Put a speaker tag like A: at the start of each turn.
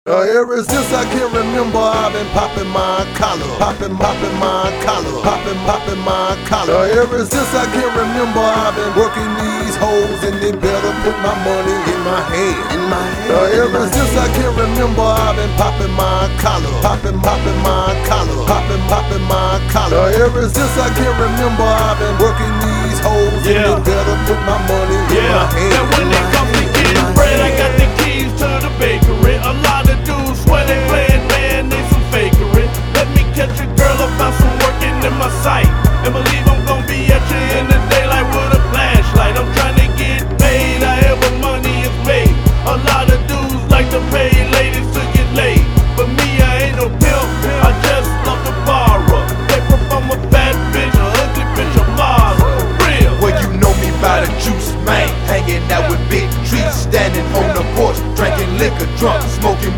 A: Ever since I can remember, I've been popping my collar, popping my collar, popping my collar. Ever since I can remember, I've been working these hoes, and they better put my money in my hand. Ever since I can remember, I've been popping my collar, popping my collar, popping my collar. Ever since I can remember, I've been working these hoes, and they better put my money in my hand.
B: And when it comes to getting bread, I got the keys to the bakery. A lot of dudes swear they playing, man, they some fakery. Let me catch a girl about some working in my sight, and believe I'm gonna be at you in the daylight with a flashlight. I'm trying to get paid, however money is made. A lot of dudes like to pay ladies to get laid, but me, I ain't no pimp, I just love to borrow. Paper from a fat bitch, a ugly bitch, a model, for real.
C: Well, you know me by the juice, man. Hanging out with big trees, standing on the porch, drinking liquor, drunk, smoking